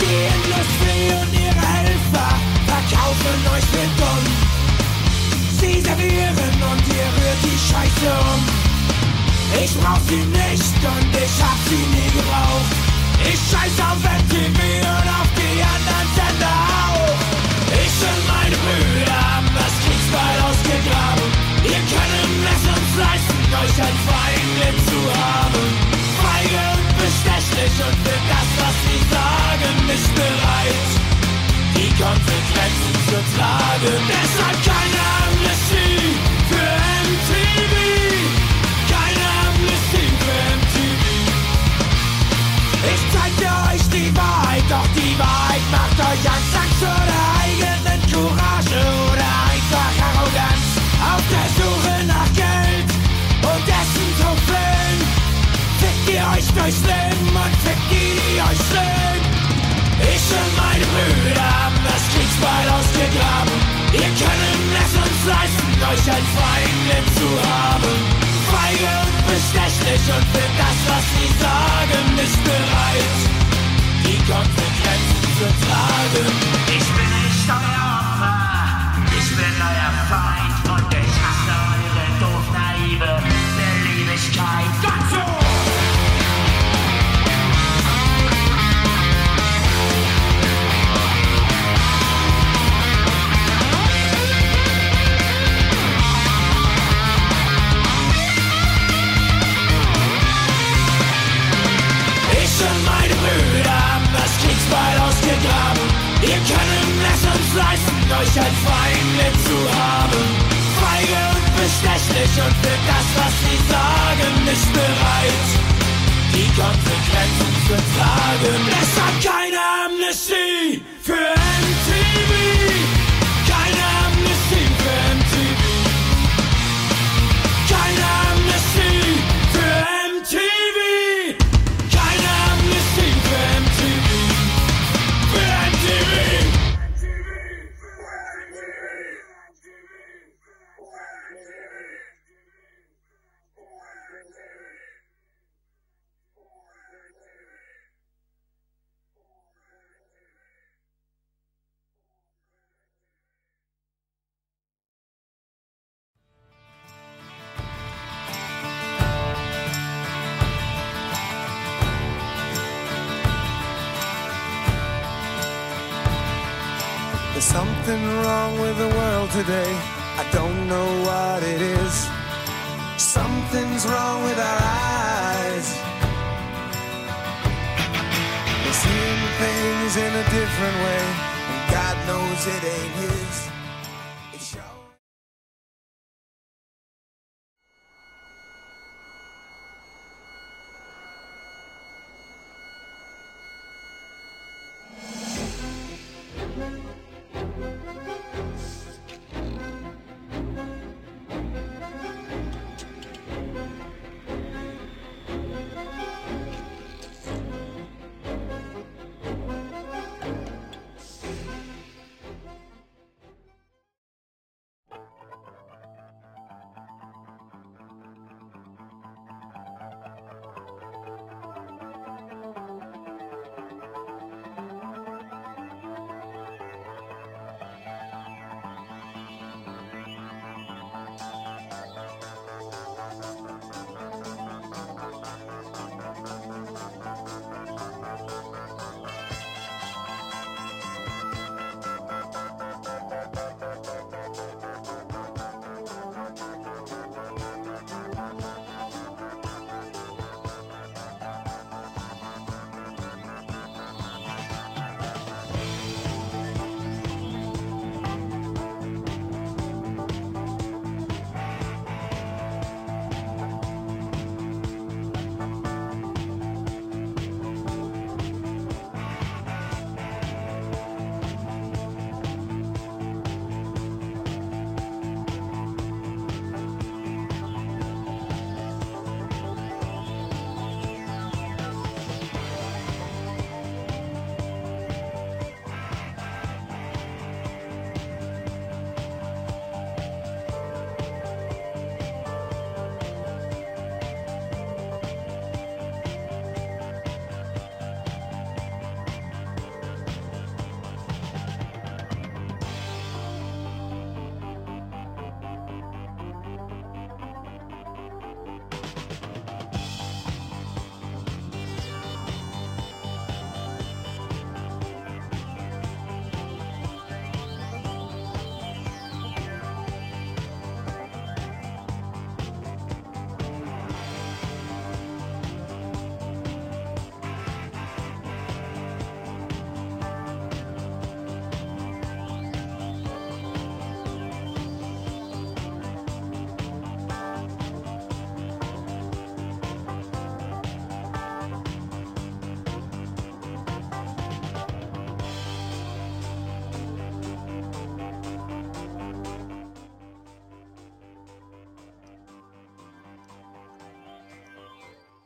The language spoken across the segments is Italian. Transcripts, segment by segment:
Die Industrie und ihre Helfer verkaufen euch für dumm. Sie servieren und ihr rührt die Scheiße um. Ich brauch sie nicht und ich hab sie nie gebraucht. Ich scheiß auf MTV und auf die anderen Sender auch. Ich und meine Brüder haben das Kriegsbeil ausgegraben. Wir können es uns leisten, euch als Feindin zu haben. Feige und bestechlich und für das, was sie sagen, nicht bereit, die Konsequenzen zu tragen. Deshalb keine Amnestie für MTV. Keine Amnestie für MTV. Ich zeig dir euch die Wahrheit, doch die Wahrheit macht euch Angst. Angst vor der eigenen Courage oder einfach Arroganz. Auf der Suche nach Geld und dessen Trophäen fickt ihr euch durchs Leben und fickt die euch sehen. Ich und meine Brüder haben das Kriegsbeil ausgegraben. Wir können es uns leisten, euch als Feindin zu haben. Feige und bestechlich und für das, was sie sagen, nicht bereit, die Konsequenzen zu tragen. Ich bin nicht euer Opfer, ich bin euer Feind und ich hasse eure doof-naive Beliebigkeit. Gott so! Wir können es uns leisten, euch als Feinde zu haben. Feige und bestechlich und für das, was sie sagen, nicht bereit, die Konsequenzen zu tragen. Deshalb keine Amnestie für MTV. Keine Amnestie für MTV. Keine Amnestie für MTV. Keine Amnestie für MTV. There's something wrong with the world today. I don't know what it is. Something's wrong with our eyes. We're seeing things in a different way, and God knows it ain't His. It's your...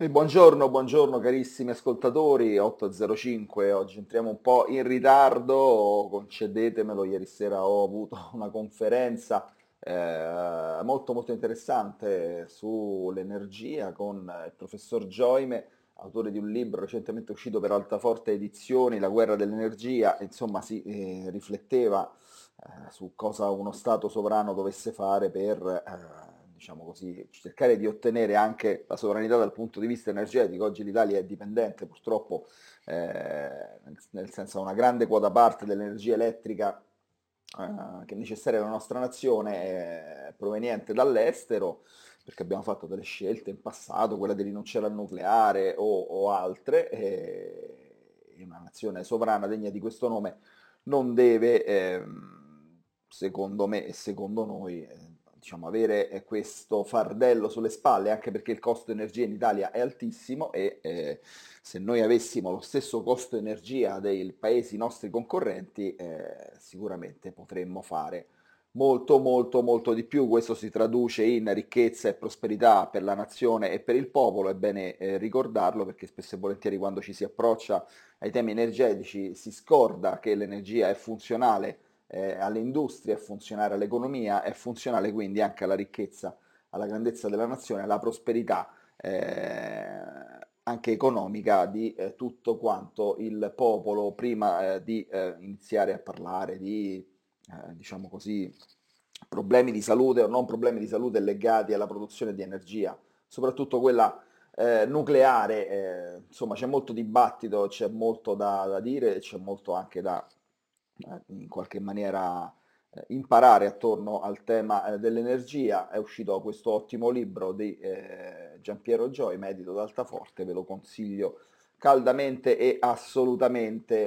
E buongiorno carissimi ascoltatori, 8.05, oggi entriamo un po' in ritardo, concedetemelo, ieri sera ho avuto una conferenza molto interessante sull'energia con il professor Gioime, autore di un libro recentemente uscito per Altaforte Edizioni, La guerra dell'energia, insomma si rifletteva su cosa uno Stato sovrano dovesse fare per, diciamo così, cercare di ottenere anche la sovranità dal punto di vista energetico. Oggi l'Italia è dipendente purtroppo, nel senso ha una grande quota parte dell'energia elettrica che è necessaria alla nostra nazione è proveniente dall'estero, perché abbiamo fatto delle scelte in passato, quella di rinunciare al nucleare o altre, e una nazione sovrana degna di questo nome non deve, secondo me e secondo noi, diciamo, avere questo fardello sulle spalle, anche perché il costo energia in Italia è altissimo e se noi avessimo lo stesso costo energia dei paesi nostri concorrenti, sicuramente potremmo fare molto di più. Questo si traduce in ricchezza e prosperità per la nazione e per il popolo, è bene ricordarlo, perché spesso e volentieri quando ci si approccia ai temi energetici si scorda che l'energia è funzionale alle industrie, è funzionale all'economia, è funzionale quindi anche alla ricchezza, alla grandezza della nazione, alla prosperità anche economica di tutto quanto il popolo prima di iniziare a parlare di, diciamo così, problemi di salute o non problemi di salute legati alla produzione di energia, soprattutto quella nucleare. Insomma, c'è molto dibattito, c'è molto da dire, c'è molto anche da in qualche maniera imparare attorno al tema dell'energia. È uscito questo ottimo libro di Giampiero Gioime, edito da Altaforte, ve lo consiglio caldamente e assolutamente.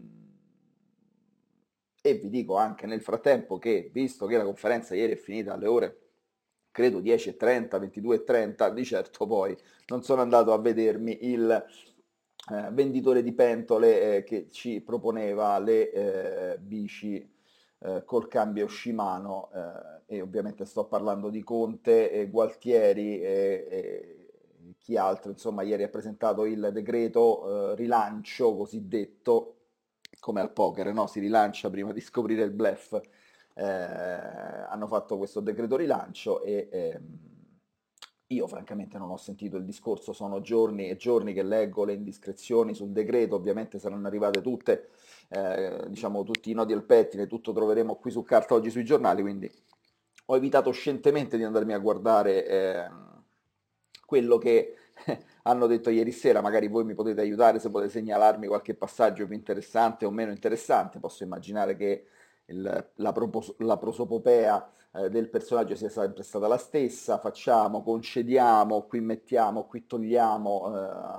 E vi dico anche nel frattempo che, visto che la conferenza ieri è finita alle ore, credo 10:30, 22:30, di certo poi non sono andato a vedermi il venditore di pentole che ci proponeva le bici col cambio Shimano, e ovviamente sto parlando di Conte e Gualtieri e chi altro. Insomma, ieri ha presentato il decreto rilancio cosiddetto, come al poker, no? Si rilancia prima di scoprire il bluff. Hanno fatto questo decreto rilancio e io francamente non ho sentito il discorso, sono giorni e giorni che leggo le indiscrezioni sul decreto, ovviamente saranno arrivate tutte, diciamo tutti i nodi al pettine, tutto troveremo qui su carta oggi sui giornali, quindi ho evitato scientemente di andarmi a guardare quello che hanno detto ieri sera. Magari voi mi potete aiutare, se potete segnalarmi qualche passaggio più interessante o meno interessante. Posso immaginare che la prosopopea del personaggio sia sempre stata la stessa: facciamo, concediamo, qui mettiamo, qui togliamo.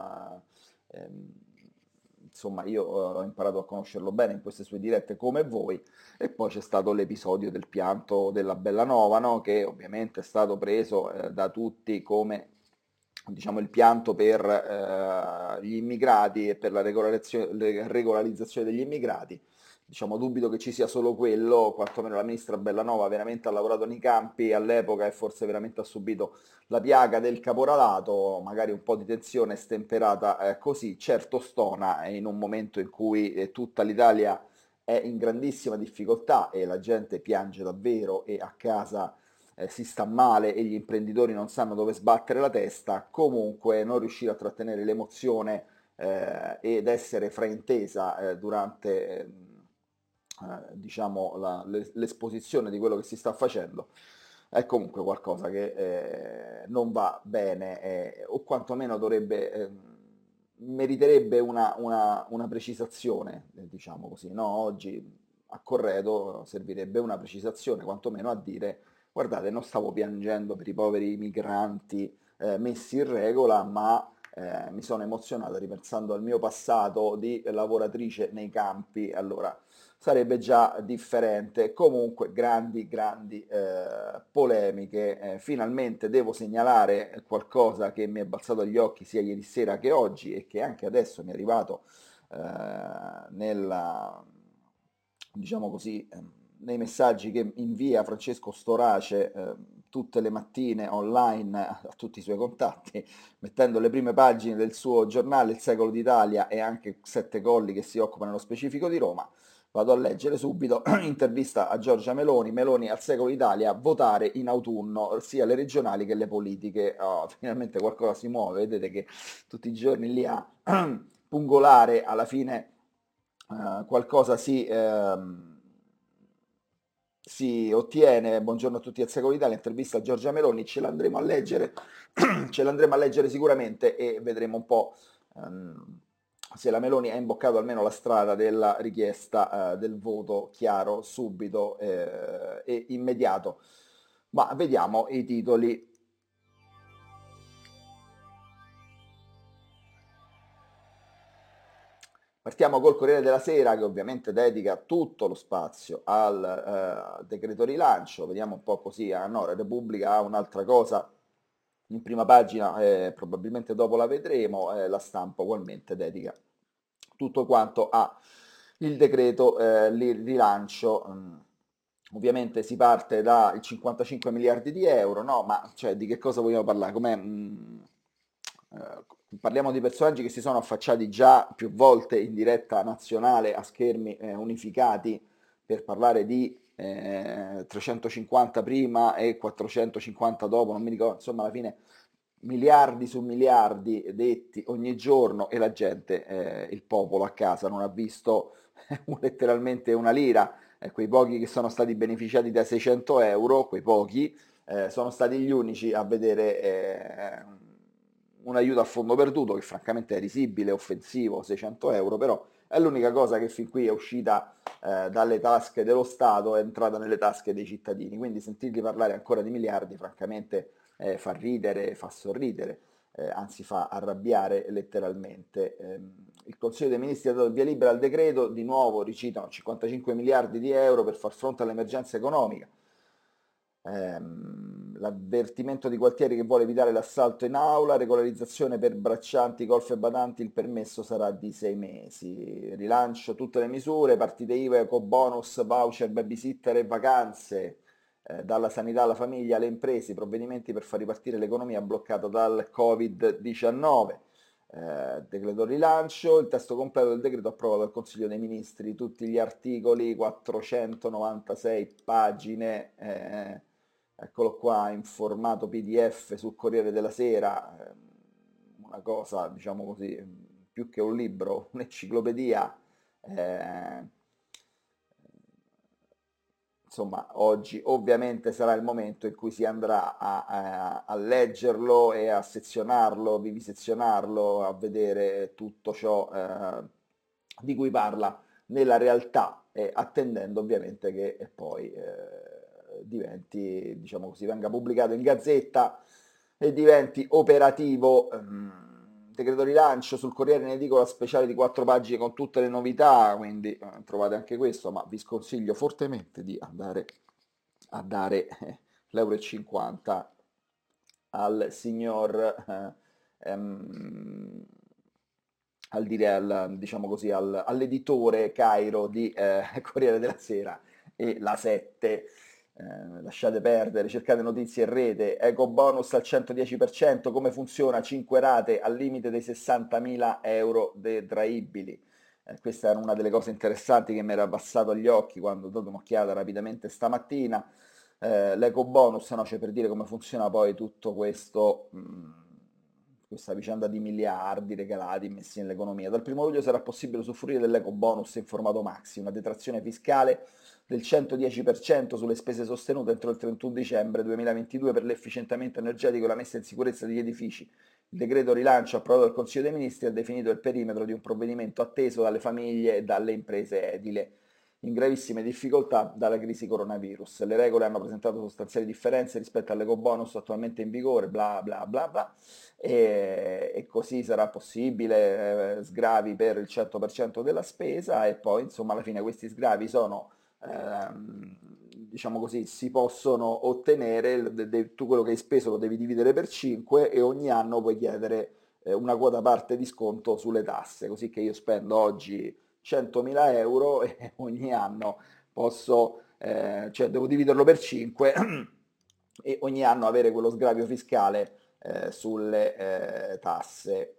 Insomma, io ho imparato a conoscerlo bene in queste sue dirette come voi. E poi c'è stato l'episodio del pianto della Bellanova, no? Che ovviamente è stato preso da tutti come, diciamo, il pianto per gli immigrati e per la regolarizzazione degli immigrati. Diciamo, dubito che ci sia solo quello, quantomeno la ministra Bellanova veramente ha lavorato nei campi all'epoca e forse veramente ha subito la piaga del caporalato. Magari un po' di tensione stemperata così, certo stona, in un momento in cui tutta l'Italia è in grandissima difficoltà e la gente piange davvero e a casa si sta male e gli imprenditori non sanno dove sbattere la testa. Comunque non riuscire a trattenere l'emozione ed essere fraintesa durante diciamo l'esposizione di quello che si sta facendo è comunque qualcosa che non va bene, o quantomeno dovrebbe, meriterebbe una precisazione, diciamo così, no? Oggi a Corredo servirebbe una precisazione, quantomeno a dire: guardate, non stavo piangendo per i poveri migranti messi in regola, ma mi sono emozionato ripensando al mio passato di lavoratrice nei campi. Allora sarebbe già differente. Comunque grandi polemiche. Finalmente devo segnalare qualcosa che mi è balzato agli occhi sia ieri sera che oggi, e che anche adesso mi è arrivato nella, diciamo così, nei messaggi che invia Francesco Storace tutte le mattine online a tutti i suoi contatti, mettendo le prime pagine del suo giornale Il Secolo d'Italia e anche Sette Colli che si occupa nello specifico di Roma. Vado a leggere subito, intervista a Giorgia Meloni, Meloni al Secolo d'Italia, votare in autunno sia le regionali che le politiche. Oh, finalmente qualcosa si muove, vedete che tutti i giorni lì a pungolare alla fine qualcosa si ottiene. Buongiorno a tutti al Secolo d'Italia, intervista a Giorgia Meloni, ce l'andremo a leggere, ce l'andremo a leggere sicuramente e vedremo un po' se la Meloni ha imboccato almeno la strada della richiesta del voto chiaro, subito e immediato. Ma vediamo i titoli. Partiamo col Corriere della Sera che ovviamente dedica tutto lo spazio al decreto rilancio, vediamo un po' così, no, la Repubblica ha un'altra cosa in prima pagina, probabilmente dopo la vedremo, la Stampa ugualmente dedica tutto quanto a il decreto rilancio. Ovviamente si parte dai 55 miliardi di euro, no? Ma cioè, di che cosa vogliamo parlare? Parliamo di personaggi che si sono affacciati già più volte in diretta nazionale a schermi unificati per parlare di 350 prima e 450 dopo, non mi ricordo, insomma alla fine miliardi su miliardi detti ogni giorno e la gente, il popolo a casa non ha visto letteralmente una lira. Quei pochi che sono stati beneficiati da 600 euro, quei pochi, sono stati gli unici a vedere un aiuto a fondo perduto che francamente è risibile, offensivo, 600 euro, però è l'unica cosa che fin qui è uscita dalle tasche dello Stato, è entrata nelle tasche dei cittadini, quindi sentirli parlare ancora di miliardi francamente fa ridere, fa sorridere, anzi fa arrabbiare letteralmente. Il Consiglio dei Ministri ha dato il via libera al decreto, di nuovo ricitano 55 miliardi di euro per far fronte all'emergenza economica. L'avvertimento di Gualtieri che vuole evitare l'assalto in aula, regolarizzazione per braccianti, golf e badanti, il permesso sarà di 6 mesi, rilancio tutte le misure, partite IVA, ecobonus, voucher, babysitter e vacanze, dalla sanità alla famiglia alle imprese, provvedimenti per far ripartire l'economia bloccata dal Covid-19. Decreto rilancio, il testo completo del decreto approvato dal Consiglio dei Ministri, tutti gli articoli, 496 pagine, eccolo qua in formato PDF sul Corriere della Sera, una cosa diciamo così, più che un libro, un'enciclopedia. Insomma, oggi ovviamente sarà il momento in cui si andrà a leggerlo e a sezionarlo, vivisezionarlo, a vedere tutto ciò di cui parla nella realtà, attendendo ovviamente che poi diventi, diciamo così, venga pubblicato in Gazzetta e diventi operativo. Decreto rilancio sul Corriere in edicola speciale di 4 pagine con tutte le novità, quindi trovate anche questo, ma vi sconsiglio fortemente di andare a dare l'euro e 50 al signor diciamo così, all'editore Cairo di Corriere della Sera e La 7. Lasciate perdere, cercate notizie in rete, eco bonus al 110%, come funziona, 5 rate al limite dei 60.000 euro detraibili. Questa era una delle cose interessanti che mi era passato agli occhi quando ho dato un'occhiata rapidamente stamattina. L'eco bonus, no, cioè per dire come funziona poi tutto questo, questa vicenda di miliardi regalati messi nell'economia. Dal 1 luglio sarà possibile usufruire dell'eco bonus in formato maxi, una detrazione fiscale del 110% sulle spese sostenute entro il 31 dicembre 2022 per l'efficientamento energetico e la messa in sicurezza degli edifici. Il decreto rilancio approvato dal Consiglio dei Ministri ha definito il perimetro di un provvedimento atteso dalle famiglie e dalle imprese edili in gravissime difficoltà dalla crisi coronavirus. Le regole hanno presentato sostanziali differenze rispetto all'ecobonus attualmente in vigore, bla bla bla bla, e così sarà possibile sgravi per il 100% della spesa e poi insomma alla fine questi sgravi sono diciamo così, si possono ottenere, tu quello che hai speso lo devi dividere per 5 e ogni anno puoi chiedere una quota parte di sconto sulle tasse, così che io spendo oggi 100.000 euro e ogni anno posso cioè devo dividerlo per 5 e ogni anno avere quello sgravio fiscale sulle tasse,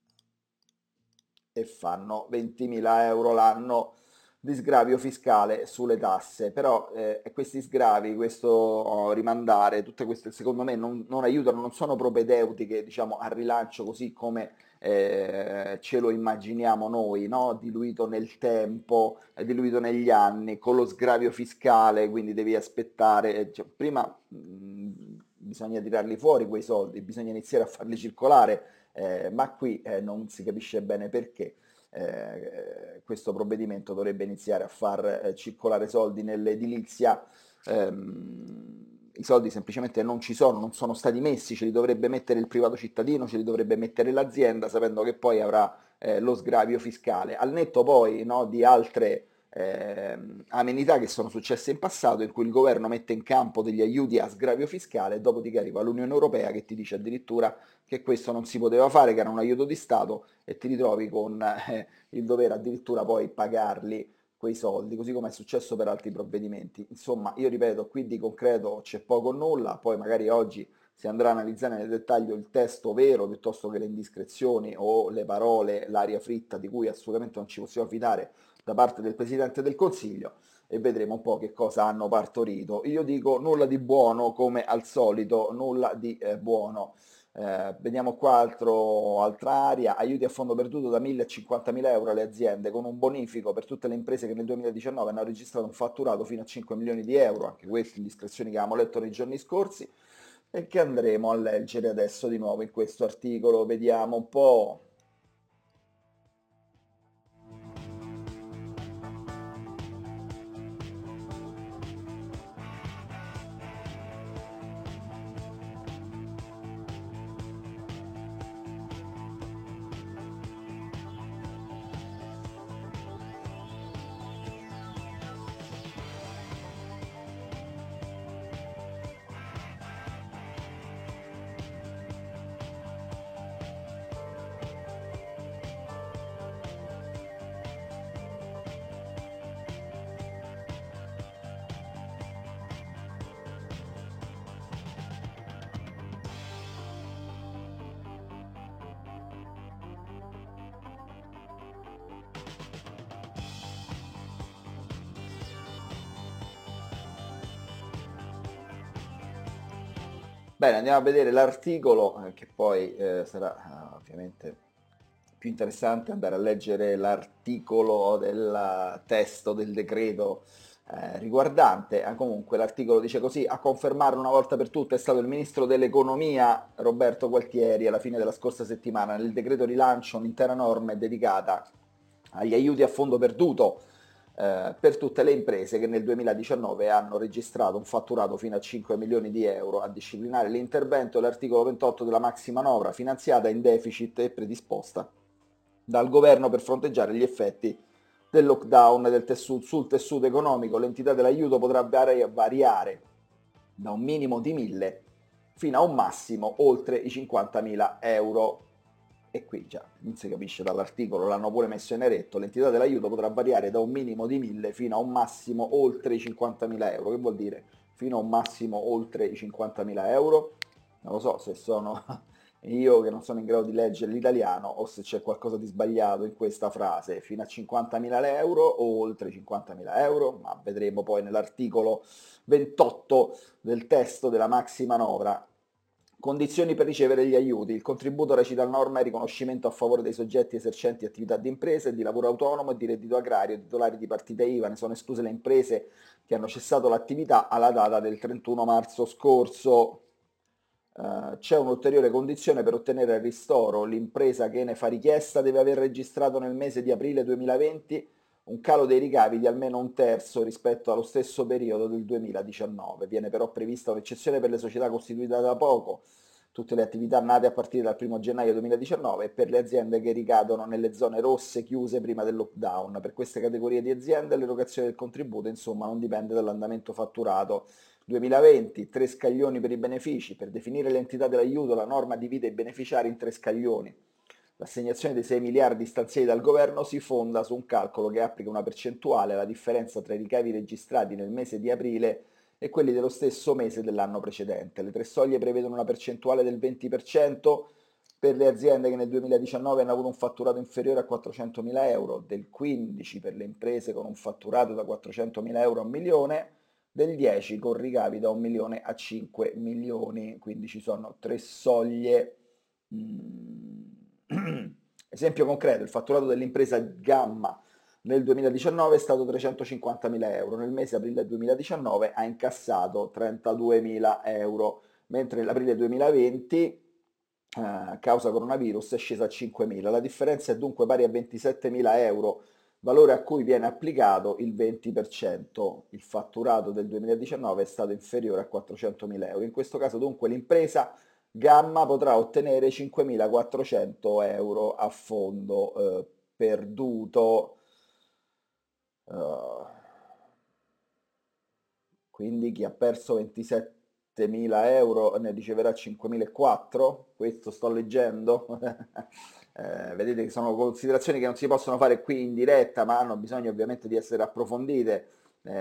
e fanno 20.000 euro l'anno di sgravio fiscale sulle tasse. Però questi sgravi, questo rimandare, tutte queste secondo me non aiutano, non sono propedeutiche, diciamo, al rilancio così come ce lo immaginiamo noi, no? Diluito nel tempo, diluito negli anni, con lo sgravio fiscale, quindi devi aspettare, cioè, prima bisogna tirarli fuori quei soldi, bisogna iniziare a farli circolare, ma qui non si capisce bene perché questo provvedimento dovrebbe iniziare a far circolare soldi nell'edilizia. I soldi semplicemente non ci sono, non sono stati messi, ce li dovrebbe mettere il privato cittadino, ce li dovrebbe mettere l'azienda, sapendo che poi avrà lo sgravio fiscale. Al netto poi, no, di altre amenità che sono successe in passato, in cui il governo mette in campo degli aiuti a sgravio fiscale, dopodiché arriva l'Unione Europea che ti dice addirittura che questo non si poteva fare, che era un aiuto di Stato, e ti ritrovi con il dover addirittura poi pagarli quei soldi, così come è successo per altri provvedimenti. Insomma, io ripeto, qui di concreto c'è poco o nulla, poi magari oggi si andrà a analizzare nel dettaglio il testo vero piuttosto che le indiscrezioni o le parole, l'aria fritta di cui assolutamente non ci possiamo fidare da parte del Presidente del Consiglio, e vedremo un po' che cosa hanno partorito. Io dico nulla di buono, come al solito, nulla di buono. Vediamo qua altra area: aiuti a fondo perduto da 1.000 a 50.000 euro alle aziende, con un bonifico per tutte le imprese che nel 2019 hanno registrato un fatturato fino a 5 milioni di euro, anche queste indiscrezioni che avevamo letto nei giorni scorsi e che andremo a leggere adesso di nuovo in questo articolo. Vediamo un po'. Bene, andiamo a vedere l'articolo, che poi sarà ovviamente più interessante andare a leggere l'articolo del testo del decreto riguardante. Comunque l'articolo dice così: a confermarlo una volta per tutte è stato il ministro dell'economia Roberto Gualtieri alla fine della scorsa settimana. Nel decreto rilancio un'intera norma è dedicata agli aiuti a fondo perduto per tutte le imprese che nel 2019 hanno registrato un fatturato fino a 5 milioni di euro. A disciplinare l'intervento è l'articolo 28 della maximanovra, finanziata in deficit e predisposta dal governo per fronteggiare gli effetti del lockdown sul tessuto economico. L'entità dell'aiuto potrà variare da un minimo di 1.000 fino a un massimo oltre i 50.000 euro. E qui già non si capisce dall'articolo, l'hanno pure messo in eretto: l'entità dell'aiuto potrà variare da un minimo di 1.000 fino a un massimo oltre i 50.000 euro. Che vuol dire fino a un massimo oltre i 50.000 euro? Non lo so se sono io che non sono in grado di leggere l'italiano o se c'è qualcosa di sbagliato in questa frase. Fino a 50.000 euro o oltre i 50.000 euro, ma vedremo poi nell'articolo 28 del testo della maximanovra. Condizioni per ricevere gli aiuti. Il contributo, recita la norma, è riconoscimento a favore dei soggetti esercenti attività di impresa e di lavoro autonomo e di reddito agrario, titolari di partita IVA. Ne sono escluse le imprese che hanno cessato l'attività alla data del 31 marzo scorso. C'è un'ulteriore condizione per ottenere il ristoro: l'impresa che ne fa richiesta deve aver registrato nel mese di aprile 2020 un calo dei ricavi di almeno un terzo rispetto allo stesso periodo del 2019. Viene però prevista un'eccezione per le società costituite da poco, tutte le attività nate a partire dal 1 gennaio 2019 e per le aziende che ricadono nelle zone rosse chiuse prima del lockdown. Per queste categorie di aziende l'erogazione del contributo, insomma, non dipende dall'andamento fatturato. 2020, 3 scaglioni per i benefici. Per definire l'entità dell'aiuto la norma divide i beneficiari in 3 scaglioni. L'assegnazione dei 6 miliardi stanziati dal governo si fonda su un calcolo che applica una percentuale alla differenza tra i ricavi registrati nel mese di aprile e quelli dello stesso mese dell'anno precedente. Le tre soglie prevedono una percentuale del 20% per le aziende che nel 2019 hanno avuto un fatturato inferiore a 400.000 euro, del 15% per le imprese con un fatturato da 400.000 euro a 1 milione, del 10% con ricavi da 1 milione a 5 milioni, quindi ci sono tre soglie. Esempio concreto, il fatturato dell'impresa Gamma nel 2019 è stato 350.000 euro, nel mese aprile 2019 ha incassato 32.000 euro, mentre nell'aprile 2020 causa coronavirus è scesa a 5.000. La differenza è dunque pari a 27.000 euro, valore a cui viene applicato il 20%. Il fatturato del 2019 è stato inferiore a 400.000 euro. In questo caso dunque l'impresa Gamma potrà ottenere 5.400 euro a fondo perduto. Quindi chi ha perso 27.000 euro ne riceverà 5.400? Questo sto leggendo. Vedete che sono considerazioni che non si possono fare qui in diretta, ma hanno bisogno ovviamente di essere approfondite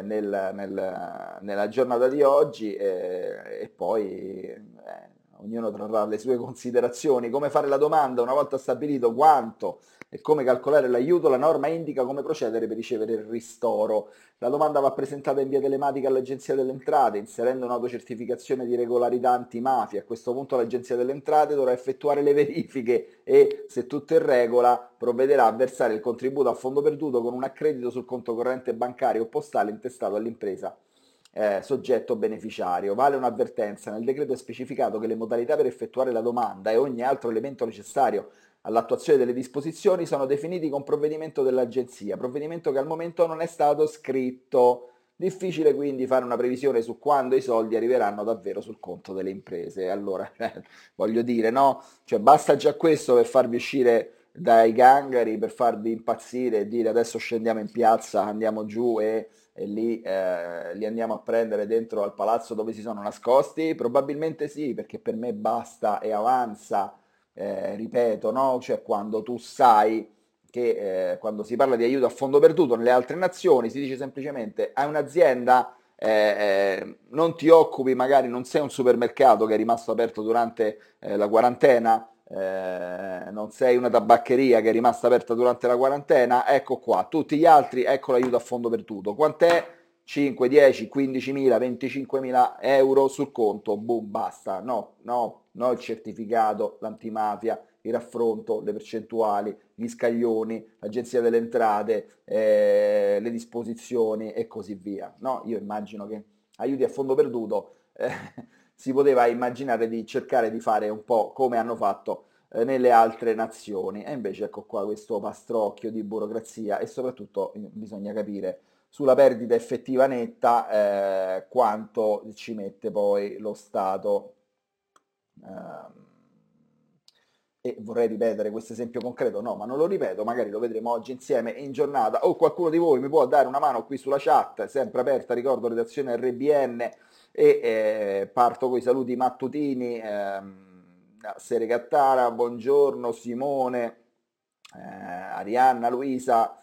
nella giornata di oggi e poi ognuno trarrà le sue considerazioni. Come fare la domanda una volta stabilito quanto e come calcolare l'aiuto, la norma indica come procedere per ricevere il ristoro. La domanda va presentata in via telematica all'Agenzia delle Entrate, inserendo un'autocertificazione di regolarità antimafia. A questo punto l'Agenzia delle Entrate dovrà effettuare le verifiche e, se tutto è in regola, provvederà a versare il contributo a fondo perduto con un accredito sul conto corrente bancario o postale intestato all'impresa soggetto beneficiario. Vale un'avvertenza: nel decreto è specificato che le modalità per effettuare la domanda e ogni altro elemento necessario all'attuazione delle disposizioni sono definiti con provvedimento dell'Agenzia, provvedimento che al momento non è stato scritto. Difficile quindi fare una previsione su quando i soldi arriveranno davvero sul conto delle imprese. Allora, voglio dire, no? Cioè, basta già questo per farvi uscire dai gangheri, per farvi impazzire e dire adesso scendiamo in piazza, andiamo giù e lì li andiamo a prendere dentro al palazzo dove si sono nascosti? Probabilmente sì, perché per me basta e avanza, ripeto, no? Cioè quando tu sai che quando si parla di aiuto a fondo perduto nelle altre nazioni si dice semplicemente hai un'azienda, non ti occupi, magari non sei un supermercato che è rimasto aperto durante la quarantena, non sei una tabaccheria che è rimasta aperta durante la quarantena, ecco qua, tutti gli altri, ecco l'aiuto a fondo perduto. Quant'è? 5, 10, 15.000, 25.000 euro sul conto, boom, basta. No, no, no il certificato, l'antimafia, il raffronto, le percentuali, gli scaglioni, l'agenzia delle entrate, le disposizioni e così via. No, io immagino che aiuti a fondo perduto si poteva immaginare di cercare di fare un po' come hanno fatto nelle altre nazioni e invece ecco qua questo pastrocchio di burocrazia e soprattutto bisogna capire sulla perdita effettiva netta quanto ci mette poi lo Stato. E vorrei ripetere questo esempio concreto, no, ma non lo ripeto, magari lo vedremo oggi insieme in giornata o qualcuno di voi mi può dare una mano qui sulla chat, sempre aperta, ricordo redazione RBN e parto con i saluti mattutini, Sere Cattara, buongiorno Simone, Arianna, Luisa,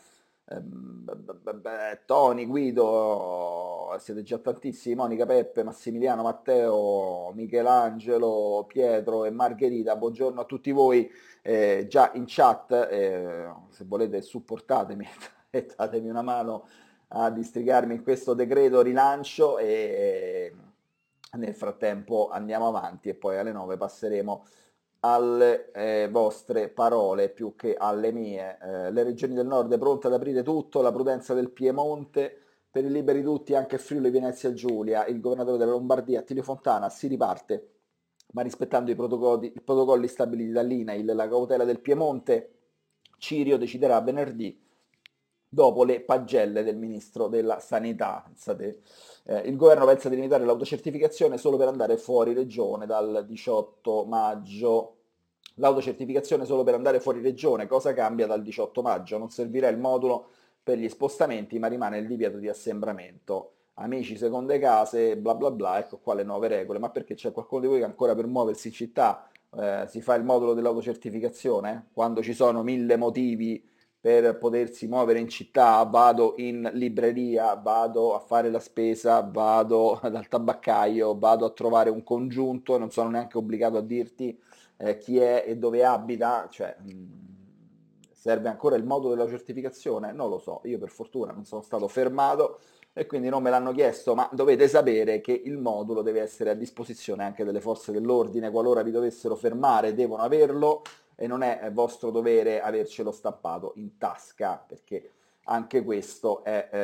Tony, Guido, siete già tantissimi, Monica, Peppe, Massimiliano, Matteo, Michelangelo, Pietro e Margherita, buongiorno a tutti voi già in chat, se volete supportatemi e datemi una mano a districarmi in questo decreto rilancio e nel frattempo andiamo avanti e poi alle 9 passeremo alle vostre parole più che alle mie. Le regioni del nord è pronte ad aprire tutto, la prudenza del Piemonte, per i liberi tutti anche Friuli Venezia Giulia, il governatore della Lombardia Attilio Fontana, si riparte ma rispettando i protocolli stabiliti dall'INAIL. La cautela del Piemonte, Cirio deciderà venerdì dopo le pagelle del ministro della sanità. Il governo pensa di limitare l'autocertificazione solo per andare fuori regione dal 18 maggio. L'autocertificazione solo per andare fuori regione, cosa cambia dal 18 maggio? Non servirà il modulo per gli spostamenti, ma rimane il divieto di assembramento. Amici, seconde case, bla bla bla, ecco qua le nuove regole. Ma perché c'è qualcuno di voi che ancora per muoversi in città si fa il modulo dell'autocertificazione, quando ci sono 1000 motivi per potersi muovere in città, vado in libreria, vado a fare la spesa, vado dal tabaccaio, vado a trovare un congiunto, non sono neanche obbligato a dirti chi è e dove abita, cioè serve ancora il modulo della certificazione? Non lo so, io per fortuna non sono stato fermato e quindi non me l'hanno chiesto, ma dovete sapere che il modulo deve essere a disposizione anche delle forze dell'ordine, qualora vi dovessero fermare, devono averlo e non è vostro dovere avercelo stampato in tasca, perché anche questo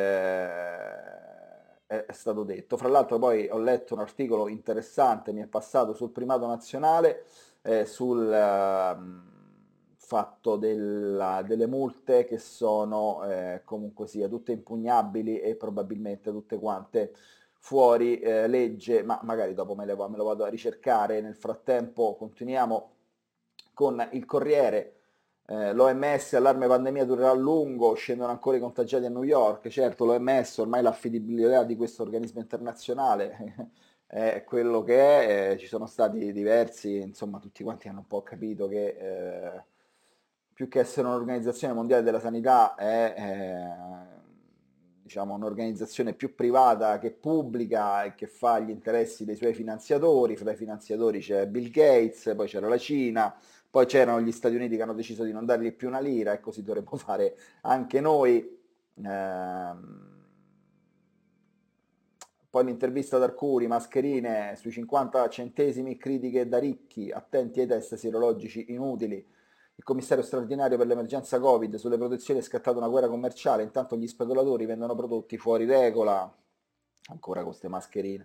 è stato detto. Fra l'altro poi ho letto un articolo interessante, mi è passato sul Primato Nazionale, sul fatto delle multe che sono comunque sia tutte impugnabili e probabilmente tutte quante fuori legge, ma magari dopo me lo vado a ricercare. Nel frattempo continuiamo con il Corriere. L'OMS, allarme pandemia durerà a lungo, scendono ancora i contagiati a New York. Certo, l'OMS ormai l'affidabilità di questo organismo internazionale è quello che è, ci sono stati diversi, insomma tutti quanti hanno un po' capito che più che essere un'organizzazione mondiale della sanità è diciamo un'organizzazione più privata che pubblica e che fa gli interessi dei suoi finanziatori. Fra i finanziatori c'è Bill Gates, poi c'era la Cina, poi c'erano gli Stati Uniti che hanno deciso di non dargli più una lira e così dovremmo fare anche noi. Poi l'intervista ad Arcuri, mascherine sui 50 centesimi, critiche da ricchi, attenti ai test sierologici inutili. Il commissario straordinario per l'emergenza Covid, sulle protezioni è scattata una guerra commerciale, intanto gli speculatori vendono prodotti fuori regola, ancora con queste mascherine.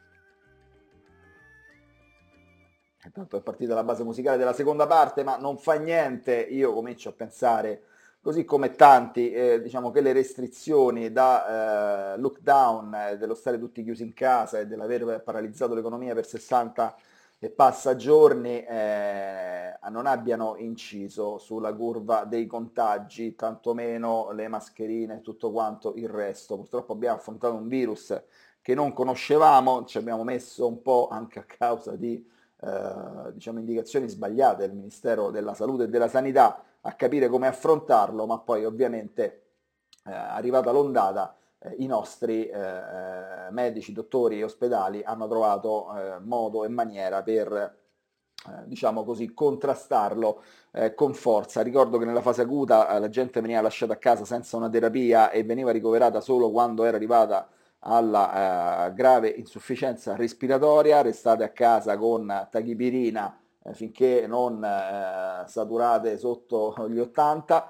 Intanto è partita la base musicale della seconda parte, ma non fa niente, io comincio a pensare, così come tanti, diciamo che le restrizioni da lockdown, dello stare tutti chiusi in casa e dell'aver paralizzato l'economia per 60 e passa giorni, non abbiano inciso sulla curva dei contagi, tantomeno le mascherine e tutto quanto il resto. Purtroppo abbiamo affrontato un virus che non conoscevamo, ci abbiamo messo un po' anche a causa di diciamo indicazioni sbagliate del Ministero della Salute e della Sanità a capire come affrontarlo, ma poi ovviamente arrivata l'ondata i nostri medici, dottori e ospedali hanno trovato modo e maniera per diciamo così, contrastarlo con forza. Ricordo che nella fase acuta la gente veniva lasciata a casa senza una terapia e veniva ricoverata solo quando era arrivata alla grave insufficienza respiratoria. Restate a casa con tachipirina finché non saturate sotto gli 80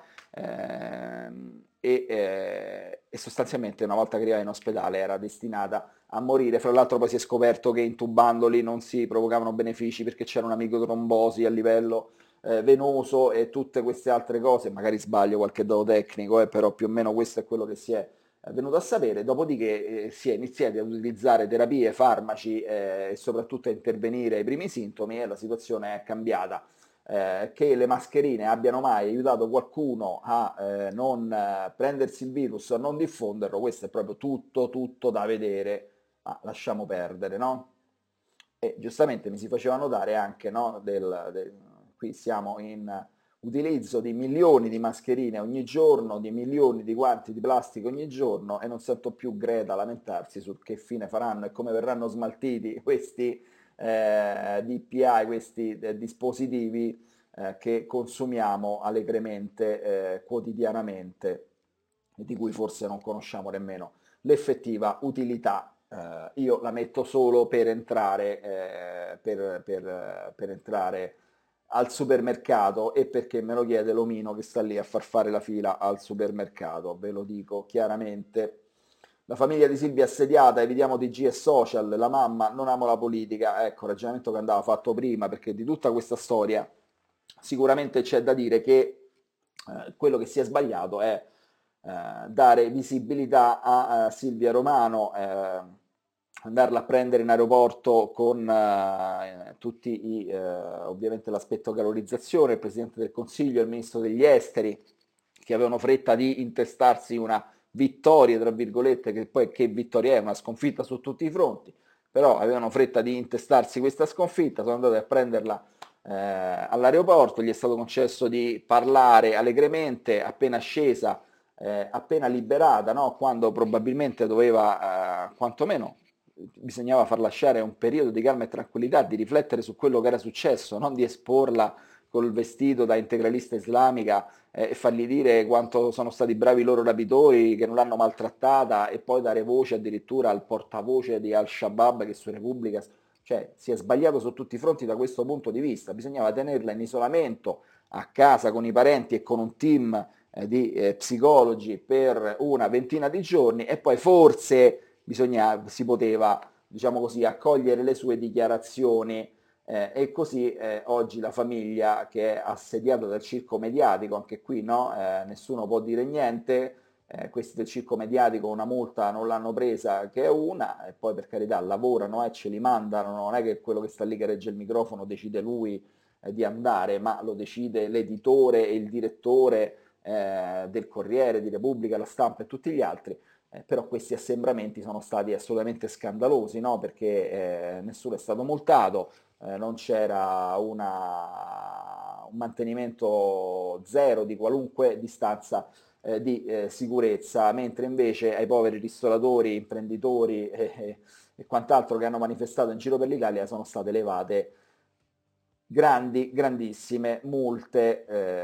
e sostanzialmente una volta che arrivava in ospedale era destinata a morire. Fra l'altro poi si è scoperto che intubandoli non si provocavano benefici perché c'era una microtrombosi a livello venoso e tutte queste altre cose, magari sbaglio qualche dato tecnico, però più o meno questo è quello che si è venuto a sapere. Dopodiché si è iniziati ad utilizzare terapie, farmaci e soprattutto a intervenire ai primi sintomi e la situazione è cambiata. Che le mascherine abbiano mai aiutato qualcuno a non prendersi il virus, a non diffonderlo, questo è proprio tutto da vedere, ma lasciamo perdere, no? E giustamente mi si faceva notare anche, no, qui siamo in utilizzo di milioni di mascherine ogni giorno, di milioni di guanti di plastica ogni giorno e non sento più Greta lamentarsi su che fine faranno e come verranno smaltiti questi DPI, questi dispositivi che consumiamo allegremente quotidianamente e di cui forse non conosciamo nemmeno l'effettiva utilità. Io la metto solo per entrare, per entrare al supermercato e perché me lo chiede l'omino che sta lì a far fare la fila al supermercato, ve lo dico chiaramente. La famiglia di Silvia è assediata, evitiamo TG e social, la mamma non amo la politica, ecco, ragionamento che andava fatto prima, perché di tutta questa storia sicuramente c'è da dire che quello che si è sbagliato è dare visibilità a Silvia Romano, andarla a prendere in aeroporto con tutti ovviamente l'aspetto calorizzazione, il Presidente del Consiglio e il Ministro degli Esteri, che avevano fretta di intestarsi una vittoria, tra virgolette, che poi che vittoria è, una sconfitta su tutti i fronti, però avevano fretta di intestarsi questa sconfitta, sono andati a prenderla all'aeroporto, gli è stato concesso di parlare allegremente, appena scesa, appena liberata, no? Quando probabilmente doveva, quantomeno, bisognava far lasciare un periodo di calma e tranquillità, di riflettere su quello che era successo, non di esporla col vestito da integralista islamica e fargli dire quanto sono stati bravi i loro rapitori, che non l'hanno maltrattata e poi dare voce addirittura al portavoce di Al-Shabaab che su Repubblica, cioè si è sbagliato su tutti i fronti da questo punto di vista, bisognava tenerla in isolamento a casa con i parenti e con un team di psicologi per una ventina di giorni e poi forse si poteva, diciamo così, accogliere le sue dichiarazioni e così oggi la famiglia che è assediata dal circo mediatico, anche qui no, nessuno può dire niente, questi del circo mediatico una multa non l'hanno presa che è una, e poi per carità lavorano e ce li mandano, non è che quello che sta lì che regge il microfono decide lui di andare, ma lo decide l'editore e il direttore del Corriere, di Repubblica, La Stampa e tutti gli altri. Però questi assembramenti sono stati assolutamente scandalosi, no? Perché nessuno è stato multato, non c'era un mantenimento zero di qualunque distanza di sicurezza, mentre invece ai poveri ristoratori, imprenditori e quant'altro che hanno manifestato in giro per l'Italia sono state elevate grandissime multe.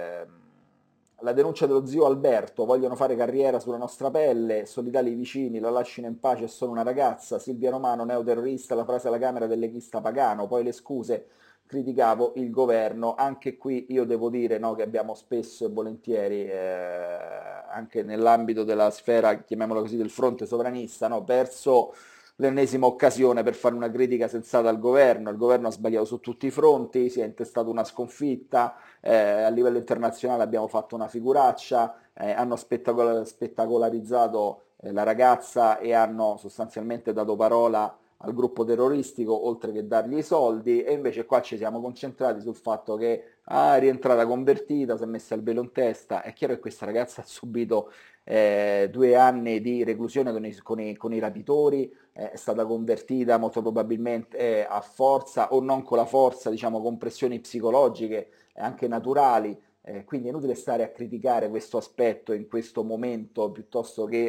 La denuncia dello zio Alberto, vogliono fare carriera sulla nostra pelle, solidali i vicini, la lasciano in pace, è solo una ragazza, Silvia Romano, neoterrorista, la frase alla Camera del leghista Pagano, poi le scuse, criticavo il governo, anche qui io devo dire no, che abbiamo spesso e volentieri, anche nell'ambito della sfera, chiamiamola così, del fronte sovranista, no, perso l'ennesima occasione per fare una critica sensata al governo, il governo ha sbagliato su tutti i fronti, si è intestato una sconfitta, a livello internazionale abbiamo fatto una figuraccia, hanno spettacolarizzato la ragazza e hanno sostanzialmente dato parola al gruppo terroristico oltre che dargli i soldi e invece qua ci siamo concentrati sul fatto che è rientrata convertita, si è messa il velo in testa, è chiaro che questa ragazza ha subito 2 anni di reclusione con i rapitori, è stata convertita molto probabilmente a forza o non con la forza, diciamo con pressioni psicologiche anche naturali, quindi è inutile stare a criticare questo aspetto in questo momento piuttosto che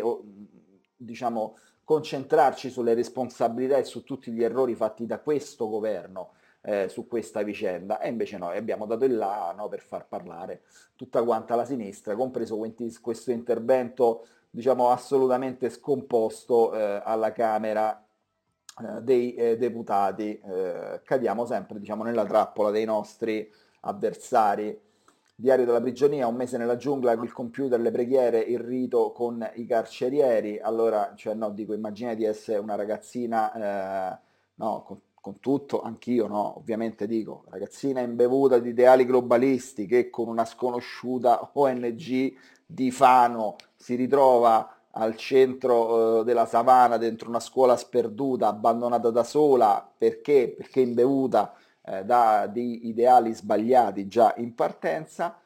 diciamo concentrarci sulle responsabilità e su tutti gli errori fatti da questo governo su questa vicenda e invece noi abbiamo dato il là no, per far parlare tutta quanta la sinistra, compreso questo intervento diciamo assolutamente scomposto alla Camera dei deputati. Cadiamo sempre diciamo nella trappola dei nostri avversari. Diario della prigionia, un mese nella giungla, il computer, le preghiere, il rito con i carcerieri. Allora, cioè, no, dico, immagina di essere una ragazzina, no, con tutto, anch'io, no, ovviamente dico, ragazzina imbevuta di ideali globalisti che con una sconosciuta ONG di Fano si ritrova al centro della savana, dentro una scuola sperduta, abbandonata da sola, perché? Perché imbevuta di ideali sbagliati già in partenza,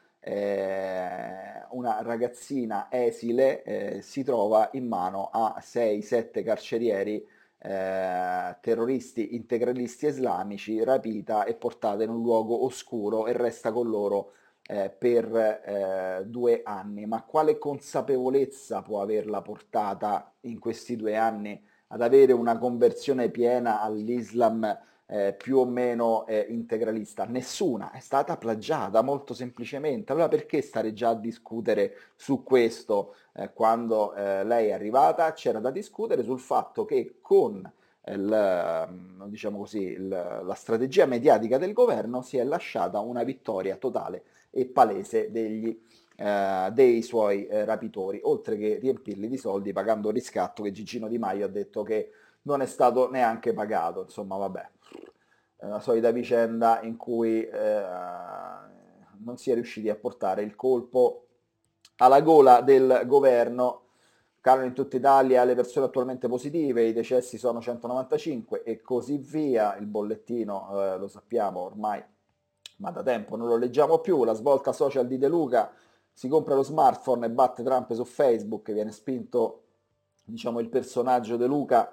una ragazzina esile si trova in mano a 6-7 carcerieri terroristi integralisti islamici, rapita e portata in un luogo oscuro e resta con loro per 2 anni. Ma quale consapevolezza può averla portata in questi 2 anni ad avere una conversione piena all'Islam più o meno integralista? Nessuna, è stata plagiata molto semplicemente. Allora perché stare già a discutere su questo quando lei è arrivata? C'era da discutere sul fatto che con diciamo così, la strategia mediatica del governo si è lasciata una vittoria totale e palese dei suoi rapitori, oltre che riempirli di soldi pagando il riscatto che Gigino Di Maio ha detto che non è stato neanche pagato. Insomma, vabbè, è una solita vicenda in cui non si è riusciti a portare il colpo alla gola del governo. Calano in tutta Italia le persone attualmente positive, i decessi sono 195 e così via, il bollettino lo sappiamo ormai, ma da tempo non lo leggiamo più, la svolta social di De Luca, si compra lo smartphone e batte Trump su Facebook, viene spinto diciamo il personaggio De Luca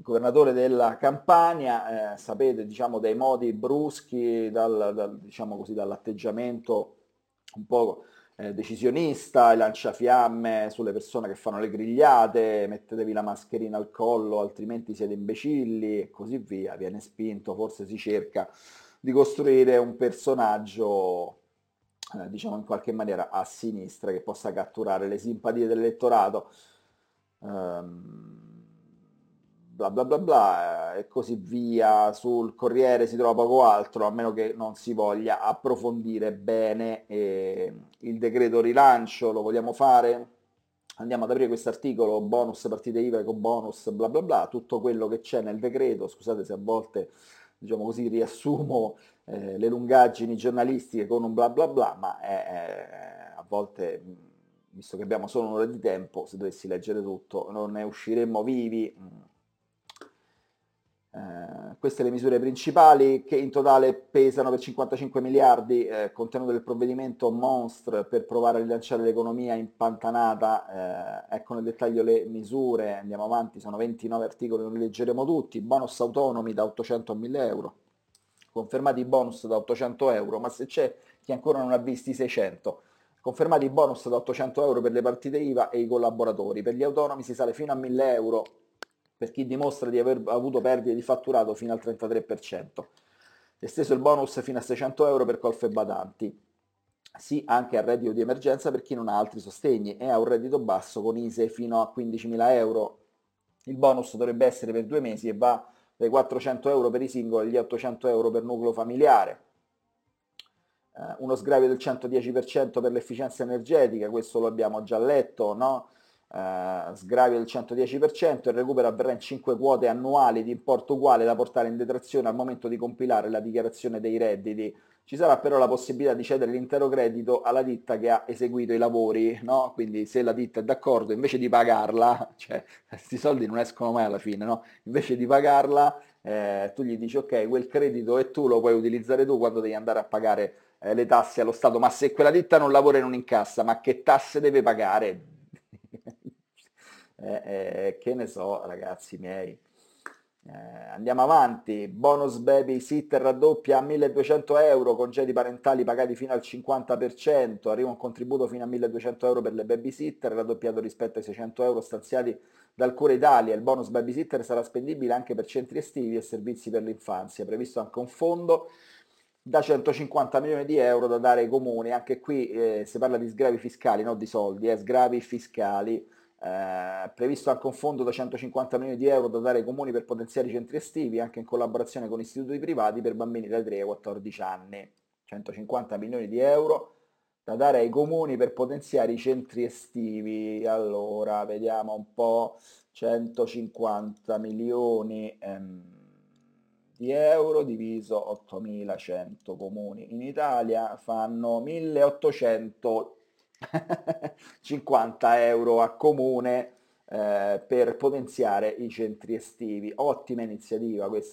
governatore della Campania, sapete, diciamo, dei modi bruschi, diciamo così, dall'atteggiamento un po' decisionista, il lanciafiamme sulle persone che fanno le grigliate, mettetevi la mascherina al collo, altrimenti siete imbecilli e così via, viene spinto, forse si cerca di costruire un personaggio, diciamo in qualche maniera a sinistra, che possa catturare le simpatie dell'elettorato. Bla bla bla bla e così via. Sul Corriere si trova poco altro, a meno che non si voglia approfondire bene il decreto rilancio. Lo vogliamo fare? Andiamo ad aprire questo articolo, bonus partite IVA, eco bonus, bla bla bla, tutto quello che c'è nel decreto. Scusate se a volte, diciamo così, riassumo le lungaggini giornalistiche con un bla bla bla, ma a volte, visto che abbiamo solo un'ora di tempo, se dovessi leggere tutto non ne usciremmo vivi. Queste le misure principali, che in totale pesano per 55 miliardi, contenute nel provvedimento Monstre per provare a rilanciare l'economia impantanata. Ecco nel dettaglio le misure, andiamo avanti, sono 29 articoli, non li leggeremo tutti. Bonus autonomi da 800 a 1000 euro, confermati i bonus da 800 euro, ma se c'è chi ancora non ha visti i 600, confermati i bonus da 800 euro per le partite IVA e i collaboratori. Per gli autonomi si sale fino a 1000 euro per chi dimostra di aver avuto perdite di fatturato fino al 33%. Esteso il bonus fino a 600 euro per colf e badanti. Sì, anche al reddito di emergenza per chi non ha altri sostegni e ha un reddito basso con ISEE fino a 15.000 euro. Il bonus dovrebbe essere per 2 mesi e va dai 400 euro per i singoli agli 800 euro per nucleo familiare. Uno sgravio del 110% per l'efficienza energetica, questo lo abbiamo già letto, no? Sgravio del 110%, il recupero avverrà in 5 quote annuali di importo uguale da portare in detrazione al momento di compilare la dichiarazione dei redditi. Ci sarà però la possibilità di cedere l'intero credito alla ditta che ha eseguito i lavori, no? Quindi se la ditta è d'accordo, invece di pagarla, cioè questi soldi non escono mai alla fine, no? Invece di pagarla, tu gli dici ok, quel credito e tu lo puoi utilizzare tu quando devi andare a pagare le tasse allo Stato. Ma se quella ditta non lavora e non incassa, ma che tasse deve pagare? Che ne so, ragazzi miei. Andiamo avanti, bonus babysitter raddoppia a 1200 euro, congedi parentali pagati fino al 50%, arriva un contributo fino a 1200 euro per le babysitter, raddoppiato rispetto ai 600 euro stanziati dal Cura Italia. Il bonus babysitter sarà spendibile anche per centri estivi e servizi per l'infanzia, previsto anche un fondo da 150 milioni di euro da dare ai comuni. Anche qui si parla di sgravi fiscali, non di soldi, sgravi fiscali. Previsto anche un fondo da 150 milioni di euro da dare ai comuni per potenziare i centri estivi, anche in collaborazione con istituti privati per bambini dai 3 ai 14 anni. 150 milioni di euro da dare ai comuni per potenziare i centri estivi. Allora, vediamo un po', 150 milioni di euro diviso 8.100 comuni in Italia fanno 1.850 euro a comune per potenziare i centri estivi. Ottima iniziativa questa.